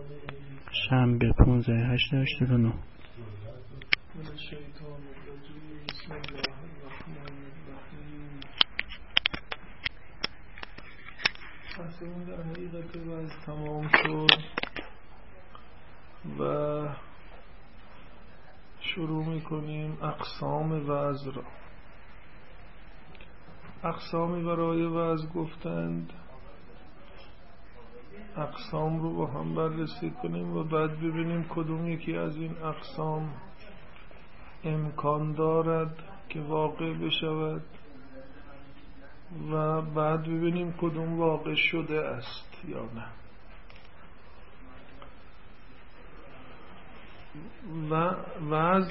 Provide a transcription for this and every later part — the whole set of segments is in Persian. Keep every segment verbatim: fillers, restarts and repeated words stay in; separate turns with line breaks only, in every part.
شنبه پانزده هشت هشتاد و نه.
من الشیطان الرجیم. بسم الله الرحمن الرحیم. بحثمون در حقیقت وعظ تمام شد و شروع میکنیم اقسام وعظ را. اقسامی برای وعظ گفتند، اقسام رو با هم بررسی کنیم و بعد ببینیم کدوم یکی از این اقسام امکان دارد که واقع بشود و بعد ببینیم کدوم واقع شده است یا نه. و وعظ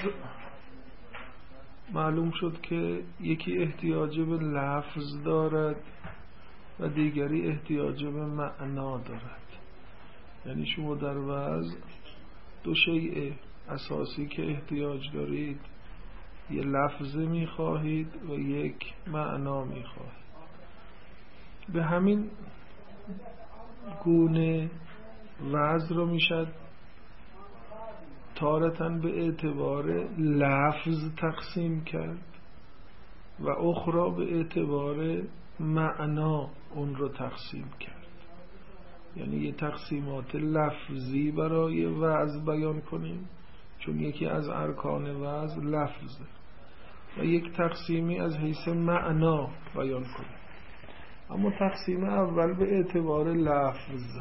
معلوم شد که یکی احتیاج به لفظ دارد و دیگری احتیاج به معنا دارد. یعنی شما در وعظ دو شیء اساسی که احتیاج دارید، یه لفظ میخواهید و یک معنا میخواهید. به همین گونه وعظ رو میشد تارتاً به اعتبار لفظ تقسیم کرد و اخرى به اعتبار معنا اون رو تقسیم کرد. یعنی یه تقسیمات لفظی برای وعظ بیان کنیم، چون یکی از ارکان وعظ لفظه، و یک تقسیمی از حیث معنا بیان کنیم. اما تقسیم اول به اعتبار لفظ.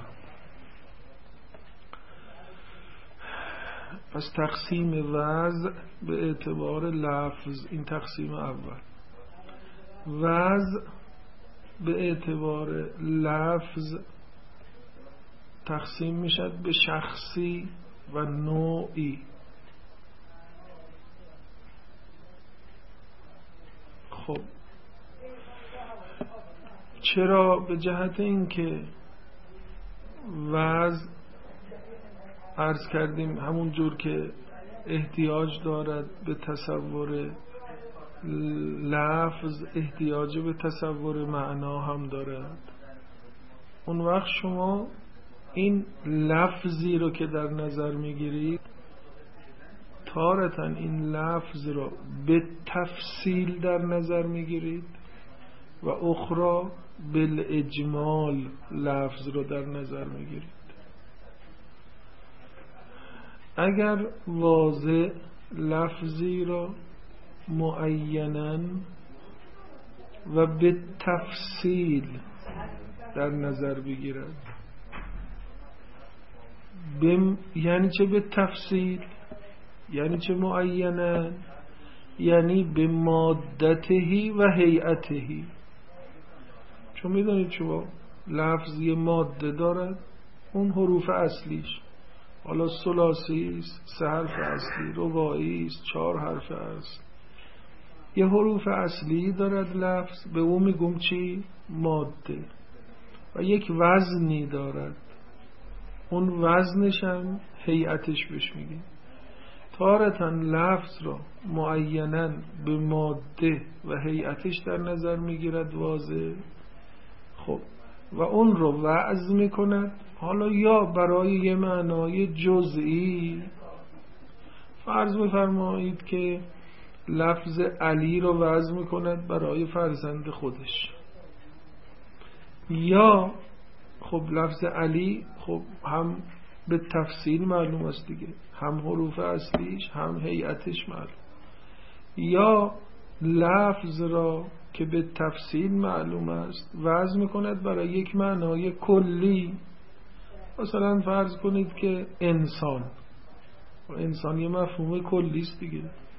پس تقسیم وعظ به اعتبار لفظ، این تقسیم اول. وعظ به اعتبار لفظ تقسیم میشد به شخصی و نوعی. خب چرا؟ به جهت اینکه وعظ عرض کردیم همون جور که احتیاج دارد به تصور لفظ، احتیاج به تصور معنا هم دارد. اون وقت شما این لفظی رو که در نظر میگیرید، تارتاً این لفظ رو به تفصیل در نظر میگیرید و اخرى بالاجمال لفظ رو در نظر میگیرید. اگر واضح لفظی را معیناً و به تفصیل در نظر بگیرد، بم... یعنی چه به تفصیل؟ یعنی چه معیناً؟ یعنی به مادتهی و هیئتهی. چون میدونید شما لفظ یه ماده دارد، اون حروف اصلیش، حالا ثلاثی است، سه حرف اصلی، رباعی است، چهار حرف اصل. یه حروف اصلی دارد لفظ، به اون میگم چی؟ ماده. و یک وزنی دارد، اون وزنش هم هیئتش بهش میگیم. تارتاً لفظ را معیناً به ماده و هیئتش در نظر میگیرد واضح. خب و اون رو وعظ میکند، حالا یا برای یه معنای جزئی. فرض بفرمایید که لفظ علی رو وعظ میکند برای فرزند خودش، یا خب لفظ علی خب هم به تفصیل معلوم است دیگه، هم حروف اصلیش هم هیئتش معلوم. یا لفظ را که به تفصیل معلوم است وضع میکند برای یک معنای کلی. مثلا فرض کنید که انسان، انسان یه مفهوم کلی است دیگه.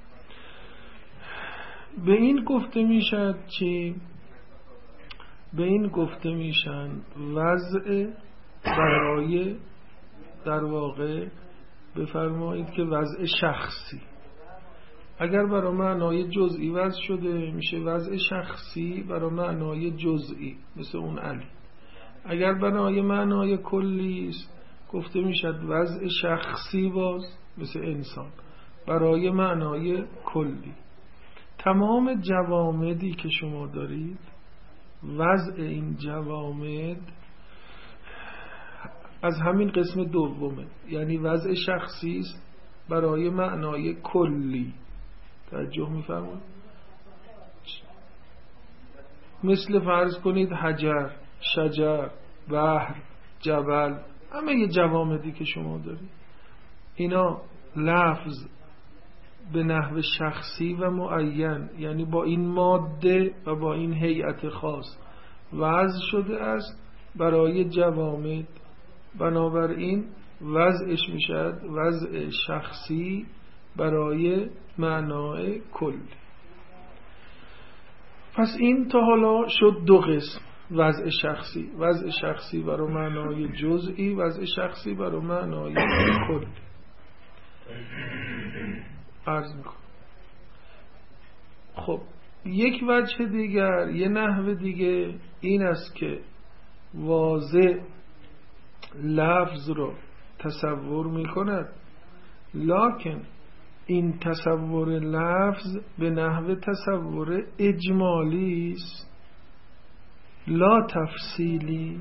به این گفته میشد چی؟ به این گفته میشن وضع برای، در واقع بفرمایید که وضع شخصی. اگر برای معنای جزئی وضع شده میشه وضع شخصی برای معنای جزئی، مثل اون علی. اگر برای معنای کلی است گفته میشد وضع شخصی باز، مثل انسان، برای معنای کلی. تمام جوامدی که شما دارید، وضع این جوامد از همین قسم دومه، یعنی وضع شخصی است برای معنای کلی. توجه می‌فرمایید؟ مثل فرض کنید حجر، شجر، بحر، جبل، همه یه جوامدی که شما دارید، اینا لفظ به نحو شخصی و معین، یعنی با این ماده و با این هیئت خاص وضع شده است برای جوامد. بنابراین وضعش میشد وضع شخصی برای معنای کل. پس این تا حالا شد دو قسم: وضع شخصی، وضع شخصی برای معنای جزئی، وضع شخصی برای معنای کل. عرض میکنم. خب یک وجه دیگر، یه نحو دیگه این است که واضع لفظ رو تصور میکند، لکن این تصور لفظ به نحو تصور اجمالی است، لا تفصیلی.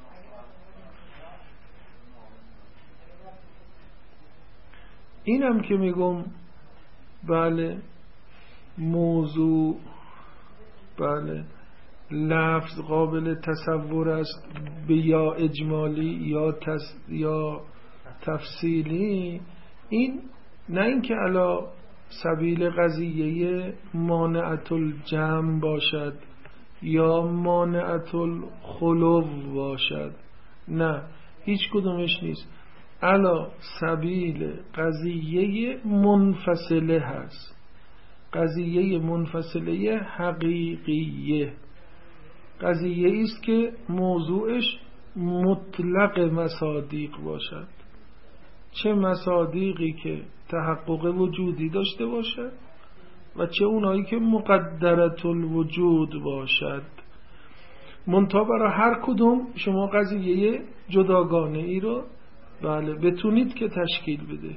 اینم که میگم بله موضوع، بله لفظ قابل تصور است به یا اجمالی یا تص... یا تفصیلی، این نه اینکه علا سبیل قضیه مانعت الجمع باشد یا مانعت الخلو باشد، نه، هیچ کدومش نیست. علا سبیل قضیه منفصله هست، قضیه منفصله حقیقیه، قضیه است که موضوعش مطلق مصادیق باشد، چه مصادیقی که تحقق وجودی داشته باشد و چه اونایی که مقدرت الوجود باشد. منتها برای هر کدوم شما قضیه جداگانه ای رو بله بتونید که تشکیل بده.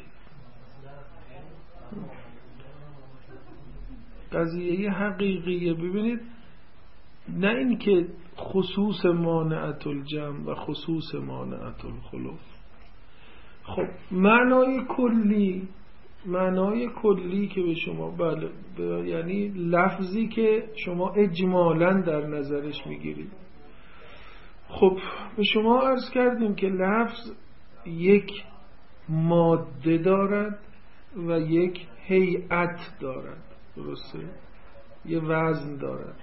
قضیه حقیقیه، ببینید، نه این که خصوص مانعت الجمع و خصوص مانعت الخلو. خب معنای کلی، معنای کلی که به شما بله ب... یعنی لفظی که شما اجمالاً در نظرش میگیرید. خب به شما عرض کردیم که لفظ یک ماده دارد و یک هیئت دارد، درسته؟ یه وزن دارد.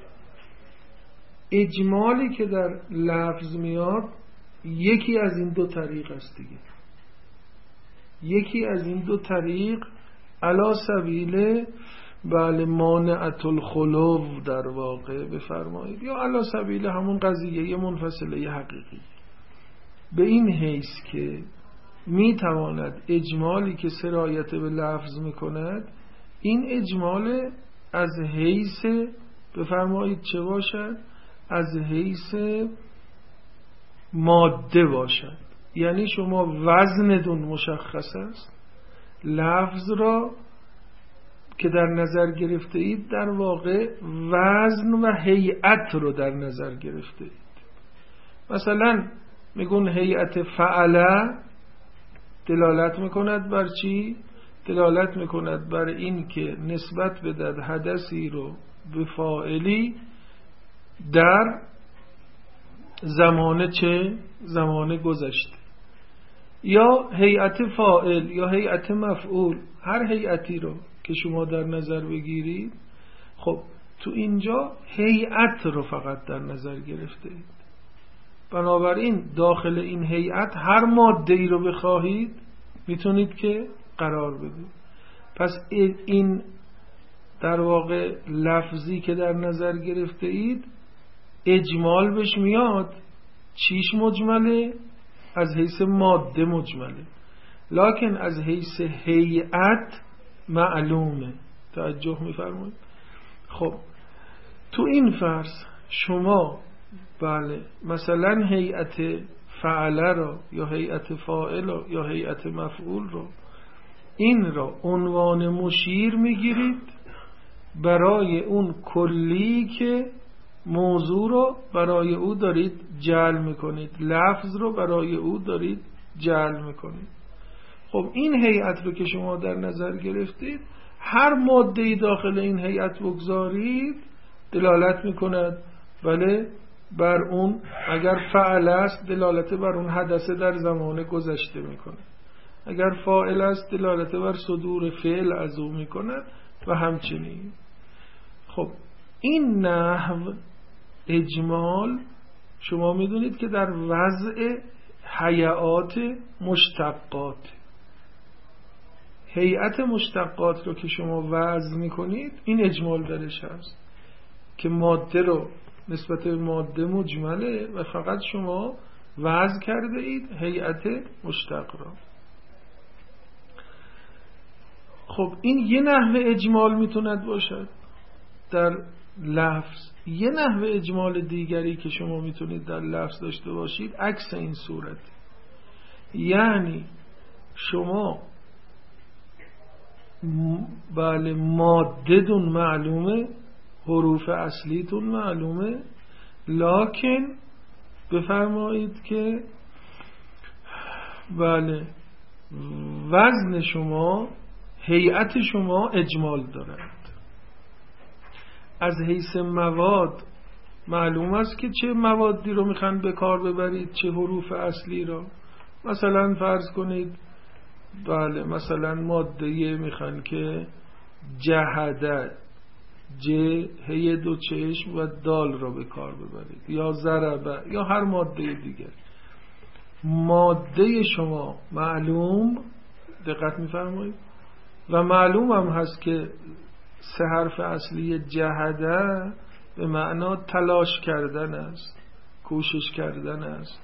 اجمالی که در لفظ میاد یکی از این دو طریق است دیگه، یکی از این دو طریق علا سبیل بله مانعت الخلو در واقع بفرمایید، یا علا سبیل همون قضیه منفصله حقیقی، به این حیث که میتواند اجمالی که سرایت به لفظ میکند این اجمال از حیث بفرمایید چه باشد؟ از حیث ماده باشد. یعنی شما وزندون مشخص است، لفظ را که در نظر گرفته اید در واقع وزن و هیئت رو در نظر گرفته اید. مثلا میگون هیئت فعله دلالت میکند بر چی؟ دلالت میکند بر این که نسبت بدهد حدثی رو به فاعلی در زمانه چه؟ زمانه گذشته. یا هیئت فاعل یا هیئت مفعول، هر هیئتی رو که شما در نظر بگیرید، خب تو اینجا هیئت رو فقط در نظر گرفته اید. بنابراین داخل این هیئت هر ماده ای رو بخواهید میتونید که قرار بدید. پس این در واقع لفظی که در نظر گرفته اید اجمال بهش میاد چیش مجمله؟ از حیث ماده مجمله، لکن از حیث هیئت معلومه. توجه میفرمایید؟ خب تو این فرض شما بله مثلا هیئت فعله رو یا هیئت فاعل رو یا هیئت مفعول رو، این را عنوان مشیر میگیرید برای اون کلی که موضوع رو برای او دارید جعل میکنید، لفظ رو برای او دارید جعل میکنید. خب این هیئت رو که شما در نظر گرفتید، هر ماده‌ای داخل این هیئت بگذارید دلالت میکند بله بر اون، اگر فعل است دلالت بر اون حدث در زمان گذشته میکنه، اگر فاعل است دلالت بر صدور فعل از او میکند و همچنین. خب این نحو اجمال شما میدونید که در وضع هیئات مشتقات، هیئت مشتقات رو که شما وضع میکنید این اجمال درش هست که ماده رو نسبت به ماده مجمله و فقط شما وضع کرده اید هیئت مشتق را. خب این یه نحو اجمال میتوند باشد در لفظ. یه نحو اجمال دیگری که شما میتونید در لفظ داشته باشید عکس این صورت، یعنی شما بله ماده دون معلومه، حروف اصلیتون معلومه، لکن بفرمایید که بله وزن شما، هیئت شما اجمال دارد. از حیث مواد معلوم است که چه موادی رو میخوان به کار ببرید، چه حروف اصلی را. مثلا فرض کنید بله مثلا ماده میخوان که جهده، ج هی دو چشم و دال را به کار ببرید، یا ضربه یا هر ماده دیگر. ماده شما معلوم، دقت میفرمایید، و معلوم هم هست که سه حرف اصلی جهده به معنا تلاش کردن است، کوشش کردن است.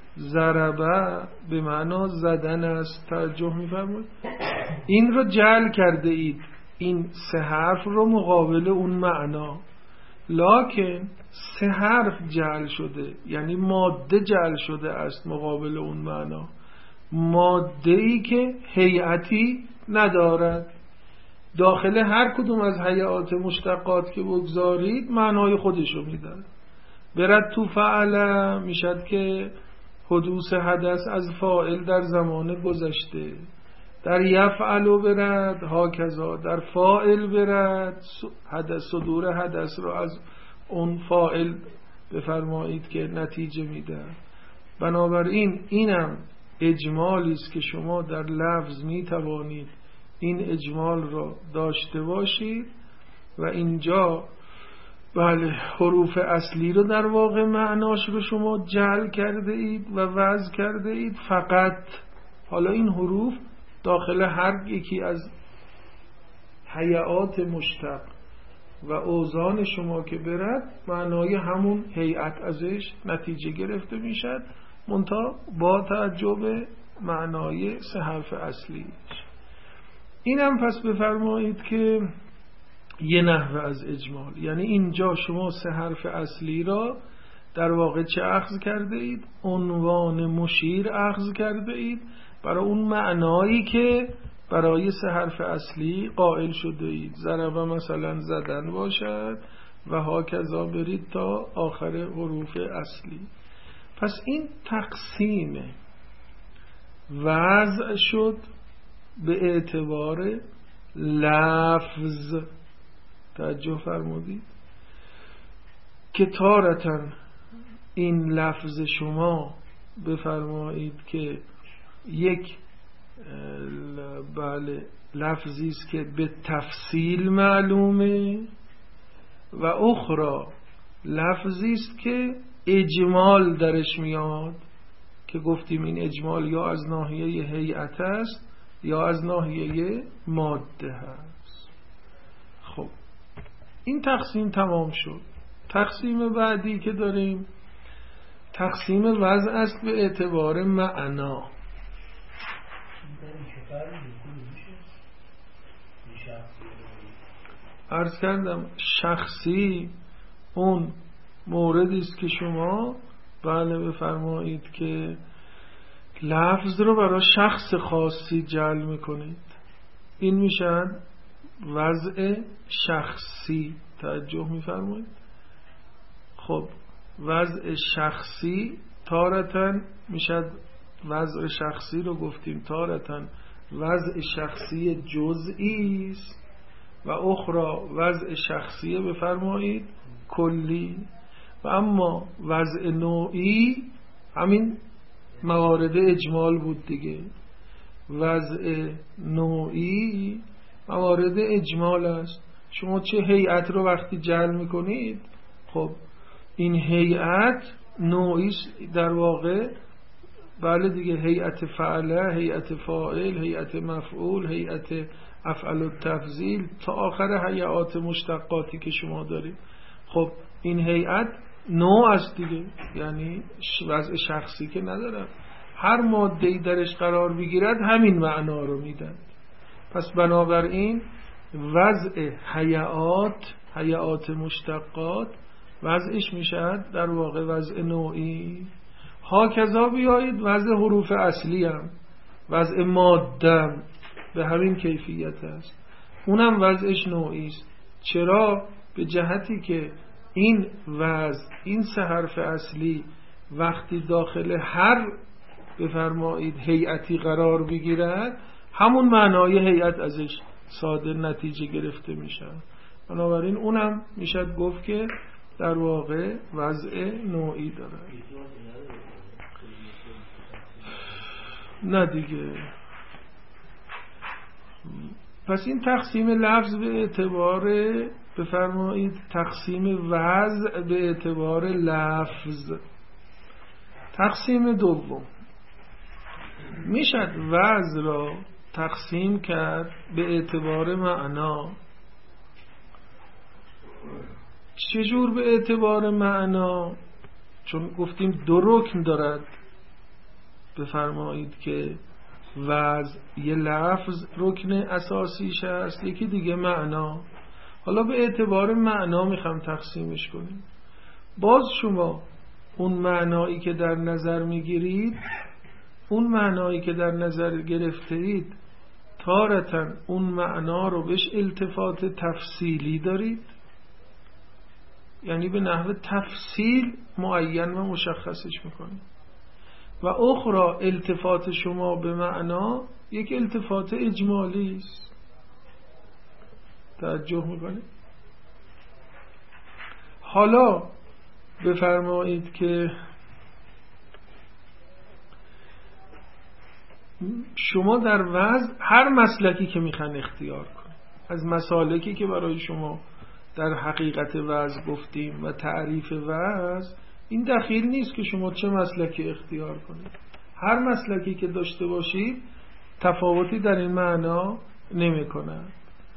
ضربه به معنا زدن است. توجه میفرمایید؟ این رو جعل کرده اید، این سه حرف رو مقابل اون معنا، لکن سه حرف جعل شده، یعنی ماده جعل شده است مقابل اون معنا، ماده ای که هیئتی ندارد. داخل هر کدوم از هیئات مشتقات که بگذارید معنای خودشو میدن. برد تو فعل میشد که حدوث حدث از فاعل در زمان گذشته، در یفعل برد هاکذا در فاعل برد حدث، صدور حدث رو از اون فاعل بفرمایید که نتیجه میده. بنابراین اینم اجمالی است که شما در لفظ میتوانید این اجمال رو داشته باشید و اینجا بله حروف اصلی رو در واقع معناش رو شما جعل کرده اید و وضع کرده اید. فقط حالا این حروف داخل هر یکی از هیئات مشتق و اوزان شما که برد معنای همون هیئت ازش نتیجه گرفته میشد، منتها با توجه به معنای سه حرف اصلیش. اینم پس بفرمایید که یه نحوه از اجمال، یعنی اینجا شما سه حرف اصلی را در واقع چه اخذ کرده اید؟ عنوان مشیر اخذ کرده اید برای اون معنایی که برای سه حرف اصلی قائل شده اید. ضربه مثلا زدن باشد و هاکذا برید تا آخر حروف اصلی. پس این تقسیم وضع شد به اعتبار لفظ. توجه فرمودید که تارةً این لفظ شما بفرمایید که یک بله لفظی است که به تفصیل معلومه و اخرى لفظی است که اجمال درش میاد، که گفتیم این اجمال یا از ناحیه هیئت است یا از ناحیه ماده هست. خب این تقسیم تمام شد. تقسیم بعدی که داریم تقسیم وضع است به اعتبار معنا. عرض کردم شخصی اون موردی است که شما بله بفرمایید که لفظ رو برای شخص خاصی جعل میکنید، این میشن وضع شخصی. توجه میفرمایید؟ خب وضع شخصی تارتن میشد، وضع شخصی رو گفتیم تارتن وضع شخصی جزئی است و اخرى وضع شخصی بفرمایید کلی. و اما وضع نوعی همین موارد اجمال بود دیگه. وضع نوعی موارد اجمال است. شما چه هیئت رو وقتی جعل میکنید، خب این هیئت نوعی در واقع، بله دیگه، هیئت فعله، هیئت فاعل، هیئت مفعول، هیئت افعل التفضیل تا آخر هیئات مشتقاتی که شما دارید. خب این هیئت نوع است دیگه، یعنی وضع شخصی که ندارم. هر ماده‌ای درش قرار بگیرد همین معنا رو میدن. پس بنابراین وضع هیئات، هیئات مشتقات وضعش میشد در واقع وضع نوعی. هاکذا بیایید وضع حروف اصلی هم، وضع ماده به همین کیفیت است، اونم وضعش نوعی است. چرا؟ به جهتی که این وضع، این سه حرف اصلی وقتی داخل هر بفرمایید هیئتی قرار بگیرد، همون معنای هیئت ازش صادر نتیجه گرفته میشه. بنابراین اونم میشد گفت که در واقع وضع نوعی داره. نه دیگه. پس این تقسیم لفظ به اعتبار بفرمایید تقسیم وضع به اعتبار لفظ. تقسیم دوم، میشد وضع را تقسیم کرد به اعتبار معنا. چجور به اعتبار معنا؟ چون گفتیم دو رکن دارد بفرمایید که وضع، یه لفظ رکن اساسیش هست، یکی دیگه معنا. حالا به اعتبار معنا میخوام تقسیمش کنیم. باز شما اون معنایی که در نظر میگیرید، اون معنایی که در نظر گرفتید تارتاً اون معنا رو بهش التفات تفصیلی دارید، یعنی به نحو تفصیل معین و مشخصش میکنید، و اخرى التفات شما به معنا یک التفات اجمالی است. توجه میکنید؟ حالا بفرمایید که شما در وضع هر مسلکی که میخوان اختیار کنید، از مسالکی که برای شما در حقیقت وضع گفتیم و تعریف وضع، این دخیل نیست که شما چه مسلکی اختیار کنید. هر مسلکی که داشته باشید تفاوتی در این معنا نمی کند.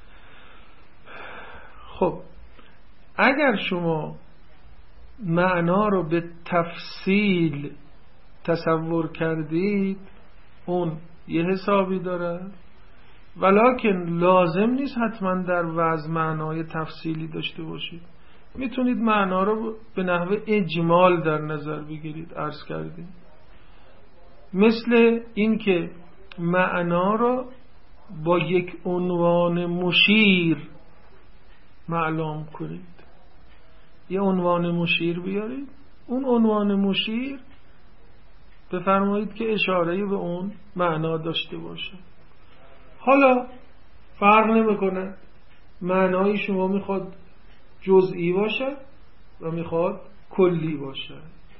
خب اگر شما معنا رو به تفصیل تصور کردید، اون یه حسابی داره، ولکن لازم نیست حتما در وضع معنای تفصیلی داشته باشید. میتونید معنا رو به نحو اجمال در نظر بگیرید. عرض کردیم مثل این که معنا رو با یک عنوان مشیر معلوم کنید. یه عنوان مشیر بیارید، اون عنوان مشیر بفرمایید که اشاره به اون معنا داشته باشه. حالا فرق نمیکنه معنای شما میخواد جزئی باشه و میخواد کلی باشه.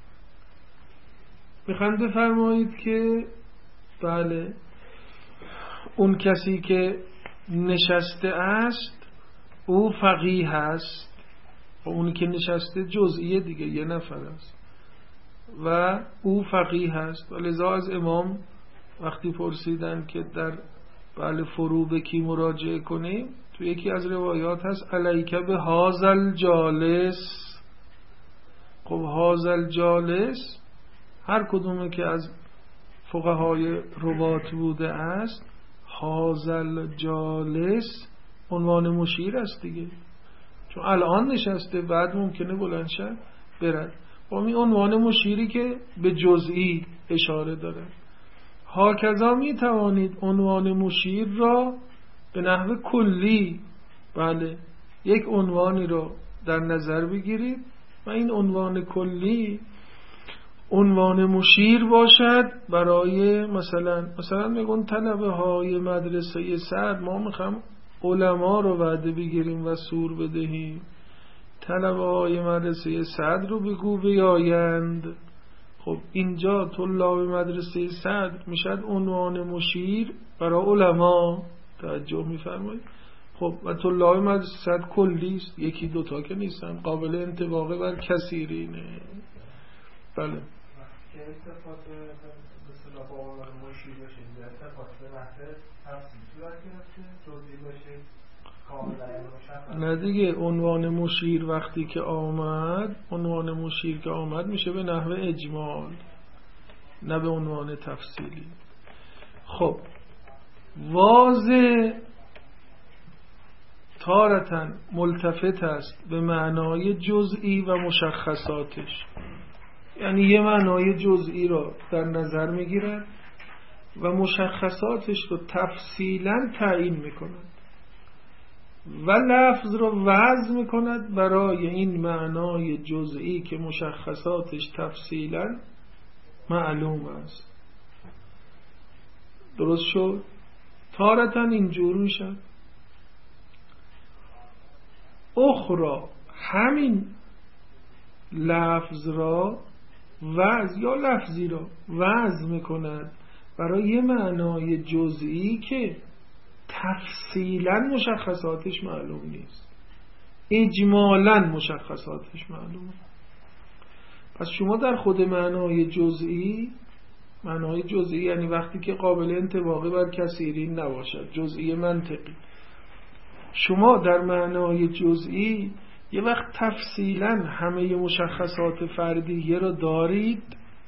میخوام بفرمایید که بله اون کسی که نشسته است او فقیه است، و اونی که نشسته جزئیه دیگه، یه نفر است و او فقیه است. و لذا از امام وقتی پرسیدن که در بله فرو به کی مراجعه کنیم، تو یکی از روایات هست علیک به هازل جالس. خب هازل جالس هر کدومه که از فقهای روات بوده است، هازل جالس عنوان مشیر است دیگه، چون الان نشسته، بعد ممکنه بلند شد برد. با این عنوان مشیری که به جزئی اشاره داره. هاکذا می توانید عنوان مشیر را به نحو کلی، بله یک عنوانی رو در نظر بگیرید و این عنوان کلی عنوان مشیر باشد برای مثلا مثلا میگن طلبه های مدرسه سعد ما میخوام علما رو وعده بگیریم و سور بدهیم، طلبه های مدرسه سعد رو بگو بیایند. خب اینجا طلاب مدرسه سعد میشد عنوان مشیر برای علما، توجه میفرمایید. خب و طلاب مدرسه سعد کلی است، یکی دوتا که نیستن، قابل انطباق بر کثیرینه. بله
که استفاده به صلاح با عنوان مشیر بشه یا استفاده به وقت تفصیل صورت گرفته جزئی باشه کاملا
نه دیگه، عنوان مشیر وقتی که آمد، عنوان مشیر که آمد میشه به نحو اجمال نه به عنوان تفصیلی. خب واضح تارتن ملتفت است به معنای جزئی و مشخصاتش، یعنی یه معنای جزئی را در نظر میگیرد و مشخصاتش رو تفصیلا تعیین میکند و لفظ رو وضع میکند برای این معنای جزئی که مشخصاتش تفصیلا معلوم است. درست شد؟ تارتاً اینجور میشد. اخرى همین لفظ را وضع یا لفظی را وضع میکند برای یه معنای جزئی که تفصیلا مشخصاتش معلوم نیست، اجمالا مشخصاتش معلومه. پس شما در خود معنای جزئی، معنای جزئی یعنی وقتی که قابل انطباق بر کثیرین نباشد، جزئی منطقی، شما در معنای جزئی یه وقت تفصیلا همه مشخصات فردیه رو دارید.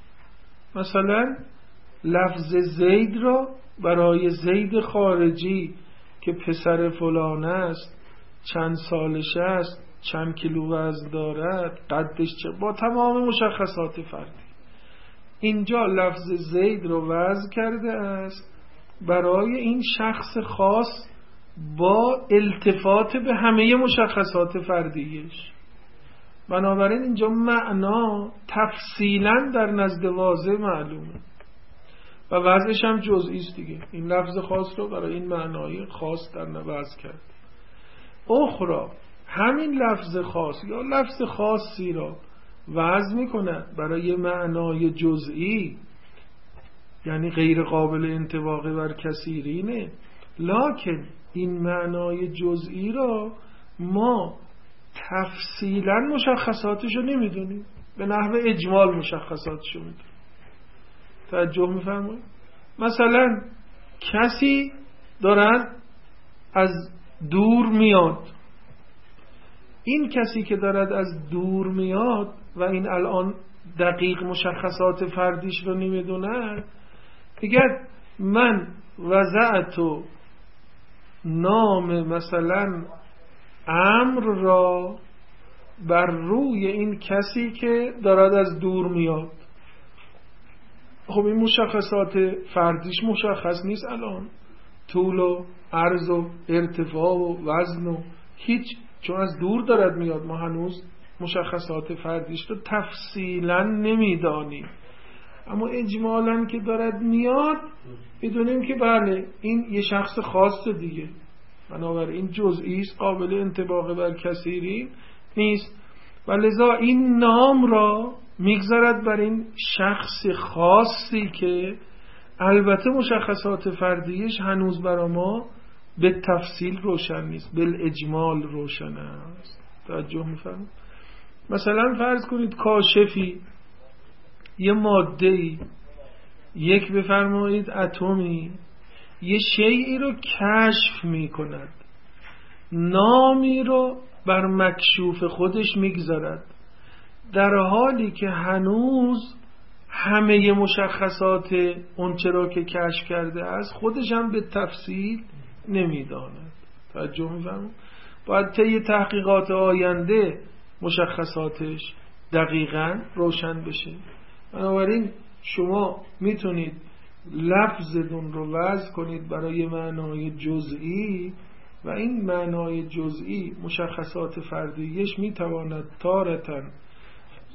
مثلا لفظ زید را برای زید خارجی که پسر فلان است، چند سالش است، چند کیلو وزن دارد، قدش چه، با تمام مشخصات فردی اینجا لفظ زید رو وضع کرده است برای این شخص خاص با التفات به همه مشخصات فردیش. بنابراین اینجا معنا تفصیلا در نزد واضح معلومه و وضعش هم جزئی است دیگه. این لفظ خاص رو برای این معنای خاص در وضع کرد. اخرى همین لفظ خاص یا لفظ خاصی را وضع میکند برای معنای جزئی، یعنی غیر قابل انطباق بر کثیرینه، لکن این معنای جزئی را ما تفصیلا مشخصاتشو نمیدونیم، به نحو اجمال مشخصاتشو میدونیم. توجه میفرمایید؟ مثلا کسی دارد از دور میاد، این کسی که دارد از دور میاد و این الان دقیق مشخصات فردیش رو نمیدونه، دیگر من وضعت نام مثلا امر را بر روی این کسی که دارد از دور میاد. خب این مشخصات فردیش مشخص نیست الان، طول و عرض و ارتفاع و وزن و هیچ، چون از دور دارد میاد، ما هنوز مشخصات فردیش رو تفصیلا نمیدانیم، اما اجمالا که دارد میاد بدونیم که بله این یه شخص خاص دیگه، بنابراین جزئی است، قابل انطباق بر کثیرین نیست و لذا این نام را میگذارد بر این شخص خاصی که البته مشخصات فردیش هنوز برای ما به تفصیل روشن نیست، بالاجمال روشن است. توجه میفرمایید؟ مثلا فرض کنید کاشفی، یه ماده‌ای، یک بفرمایید اتمی، یه شیئی رو کشف میکند، نامی رو بر مکشوف خودش میگذارد، در حالی که هنوز همه مشخصات اون چرا که کشف کرده است خودش هم به تفصیل نمیداند. توجه می‌فرمایید؟ باید طی تحقیقات آینده مشخصاتش دقیقاً روشن بشه. بنابراین شما میتونید لفظتون رو وضع کنید برای معنای جزئی و این معنای جزئی مشخصات فردیش میتواند تارتاً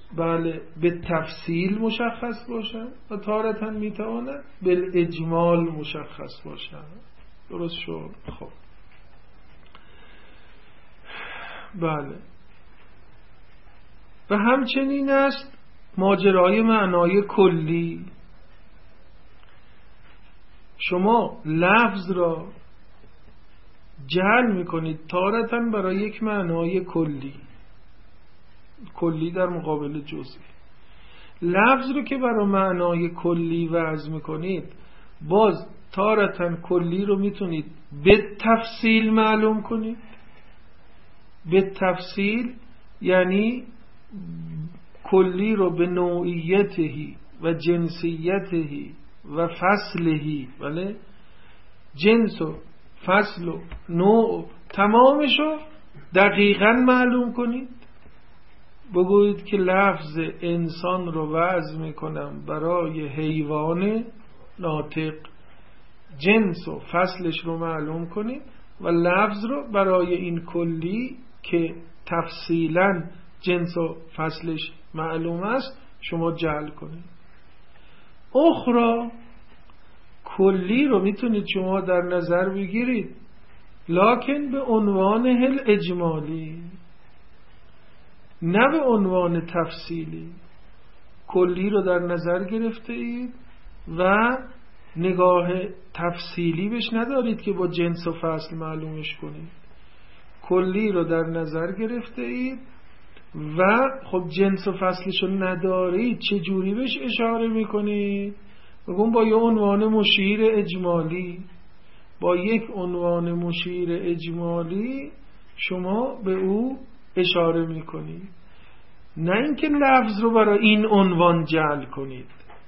بله به تفصیل مشخص باشن و تارتاً میتواند به اجمال مشخص باشن. درست شد؟ خب بله. و همچنین است ماجرای معنای کلی. شما لفظ را جعل میکنید تارتاً برای یک معنای کلی، کلی در مقابل جزئی. لفظ رو که برای معنای کلی وضع میکنید، باز تارتاً کلی رو میتونید به تفصیل معلوم کنید. به تفصیل یعنی کلی رو به نوعیتهی و جنسیتهی و فصلهی، بله، جنس و فصل و نوع تمامش رو دقیقاً معلوم کنید. بگویید که لفظ انسان رو وضع میکنم برای حیوان ناطق، جنس و فصلش رو معلوم کنید و لفظ رو برای این کلی که تفصیلاً جنس و فصلش معلوم است شما جعل کنید. اخرى کلی رو میتونید شما در نظر بگیرید لکن به عنوان هل اجمالی، نه به عنوان تفصیلی. کلی رو در نظر گرفته اید و نگاه تفصیلی بهش ندارید که با جنس و فصل معلومش کنید. کلی رو در نظر گرفته اید و خب جنس و فصلشو ندارید، چه جوری بهش اشاره میکنید؟ بگم با یه عنوان مشیر اجمالی. با یک عنوان مشیر اجمالی شما به او اشاره میکنید، نه اینکه لفظ رو برای این عنوان جعل کنید.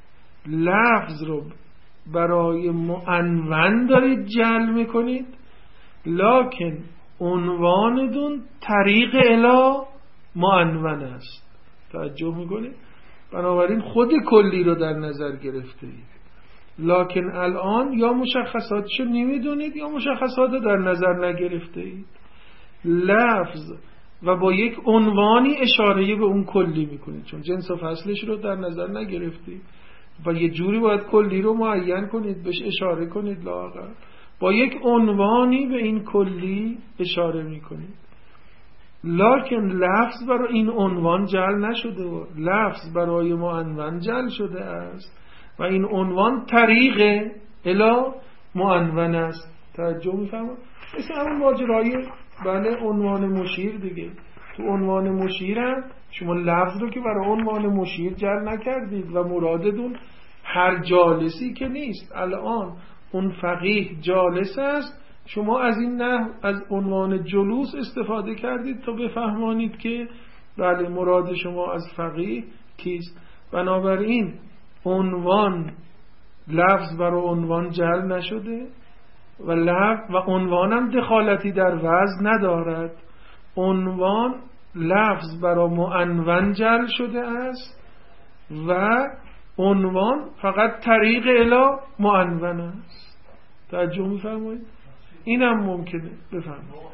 لفظ رو برای معنون دارید جعل میکنید، لکن عنوان دون طریق الی معنون است. توجه میکنید؟ بنابراین خود کلی رو در نظر گرفته اید، لکن الان یا مشخصاتشو نمیدونید یا مشخصات در نظر نگرفته اید. لفظ و با یک عنوانی اشاره به اون کلی میکنید، چون جنس و فصلش رو در نظر نگرفتید و یه جوری باید کلی رو معین کنید، بهش اشاره کنید. لااقل با یک عنوانی به این کلی اشاره میکنید، لکن لفظ برای این عنوان جعل نشده و لفظ برای معنون جعل شده است و این عنوان طریق الی معنون است. توجه میفرمایید؟ مثل همون ماجرای بله عنوان مشیر دیگه. تو عنوان مشیر هم شما لفظ رو که برای عنوان مشیر جعل نکردید و مرادتون هر جالسی که نیست. الان اون فقیه جالس است، شما از این نه از عنوان جلوس استفاده کردید تا بفهمانید که بله مراد شما از فقیه کیست. بنابراین عنوان لفظ برای عنوان جعل نشده و لفظ و عنوانم دخالتی در وزن ندارد. عنوان لفظ برای معنون جعل شده است و عنوان فقط طریق الی معنون است. توجه می‌فرمایید؟ اینم ممکنه بفهمید.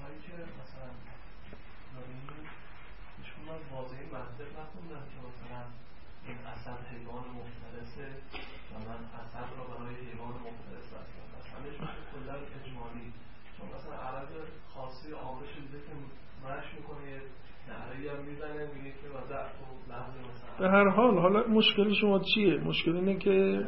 به هر حال حالا مشکل شما چیه؟ مشکل اینه که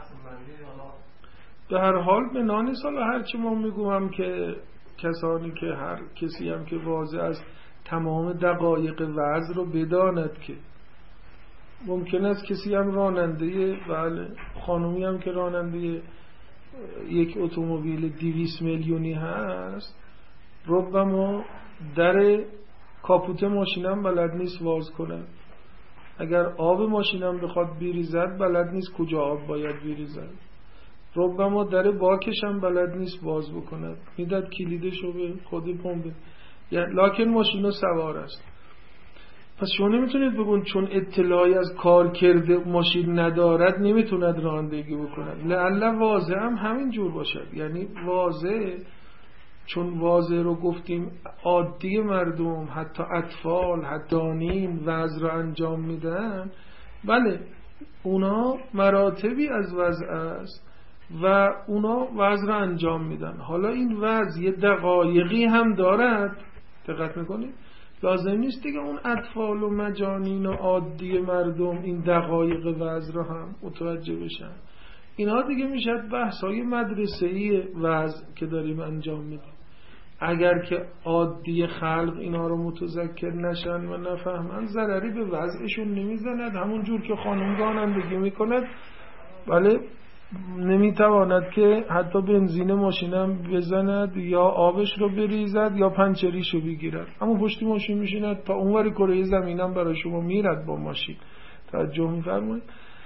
به هر حال به نانی سالا هرچی ما میگویم که کسانی که هر کسی هم که واضح از تمام دقایق وضع رو بداند که ممکن است کسی هم راننده بله خانومی هم که راننده یک اتومبیل دویست میلیونی هست ربما در کاپوت ماشینم بلد نیست واز کنه. اگر آب ماشینم بخواد بریزد بلد نیست کجا آب باید بریزد. ربما در باکش هم بلد نیست باز بکند، میداد کلیدشو به خود پمپ، یعنی لکن ماشینو سوار است. پس شما نمیتونید بگون چون اطلاعی از کار کرده ماشین ندارد نمیتوند رانندگی بکند. لعل واضح هم همین جور باشد، یعنی واضح چون واضح رو گفتیم عادی مردم، حتی اطفال، حتی دانین وضع رو انجام میدن، بله اونا مراتبی از وضع است و اونا وضع رو انجام میدن. حالا این وضع یه دقایقی هم دارد، دقت میکنید؟ لازم نیست دیگه اون اطفال و مجانین و عادی مردم این دقایق وضع رو هم متوجه بشن. اینا دیگه میشه بحثای مدرسه‌ای وضع که داریم انجام میدیم. اگر که عادی خلق اینا رو متذکر نشن و نفهمن، ضرری به وضعشون نمیزند. همون جور که خانم رانندگی میکند، بله نمیتواند که حتی بنزین ماشینم بزند یا آبش رو بریزد یا پنچریش رو بگیرد، اما پشتی ماشین میشیند تا اونوری کره زمینم برای شما میرد با ماشین. توجه میفرمایید؟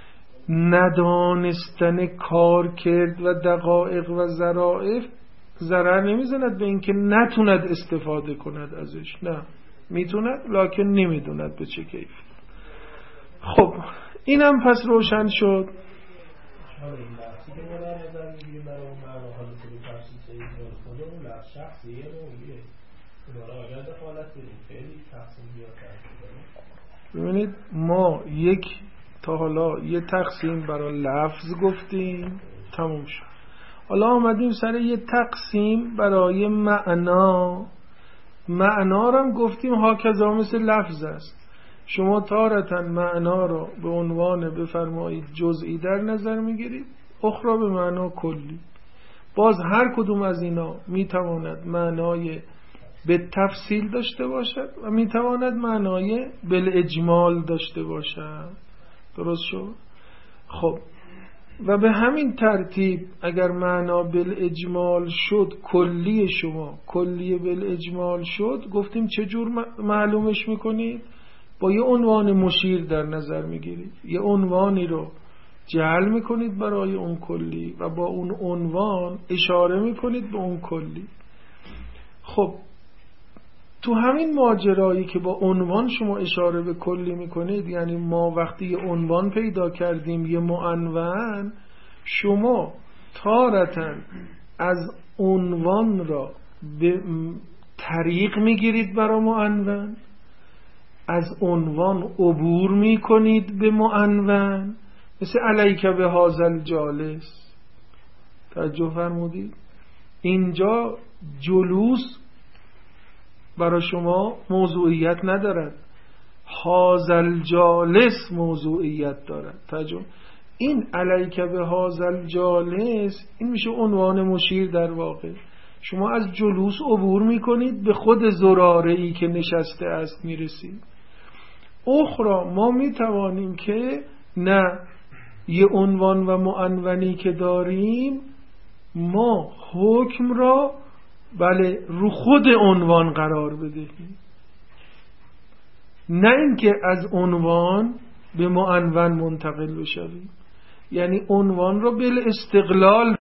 ندانستن کار کرد و دقایق و ظرافت ضرر نمیزند به اینکه نتوند استفاده کند ازش، نه میتوند لکن نمیدوند به چه کیف. خب اینم پس روشن شد.
حالا این لحظی که ما در نظر میگیریم برای اون معنا، حالا که به تفصیل سعید کنه خود اون لحظ شخصیه نوعیه اونا را اگر دخالت بریم خیلی تقسیم بیاد کرده.
ببینید ما یک تا حالا یه تقسیم برای لفظ گفتیم تموم شد، حالا آمدیم سر یه تقسیم برای معنا. معنا رو هم گفتیم هاکذا مثل لفظ است. شما تارتاً معنا رو به عنوان بفرمایید جزئی در نظر میگیرید، اخرى به معنا کلی. باز هر کدوم از اینا میتواند معنای به تفصیل داشته باشد و میتواند معنای بالاجمال داشته باشد. درست شد؟ خب و به همین ترتیب اگر معنا بالاجمال شد، کلی شما کلی بالاجمال شد، گفتیم چجور معلومش میکنید؟ با یه عنوان مشیر در نظر میگیرید، یه عنوانی رو جعل میکنید برای اون کلی و با اون عنوان اشاره میکنید به اون کلی. خب تو همین ماجرایی که با عنوان شما اشاره به کلی میکنید، یعنی ما وقتی یه عنوان پیدا کردیم یه معنون، شما تارتاً از عنوان را به طریق میگیرید برای معنون، از عنوان عبور میکنید به معنون، مثل علیک به هذا جالس. توجه فرمودید؟ اینجا جلوس برای شما موضوعیت ندارد، هذا جالس موضوعیت دارد. توجه، این علیک به هذا جالس این میشه عنوان مشیر. در واقع شما از جلوس عبور میکنید به خود زراره‌ای که نشسته است میرسید. اخرى ما میتوانیم که نه، یه عنوان و معنونی که داریم ما حکم را بله رو خود عنوان قرار بدهیم، نه اینکه از عنوان به معنون منتقل بشویم. یعنی عنوان را بل استقلال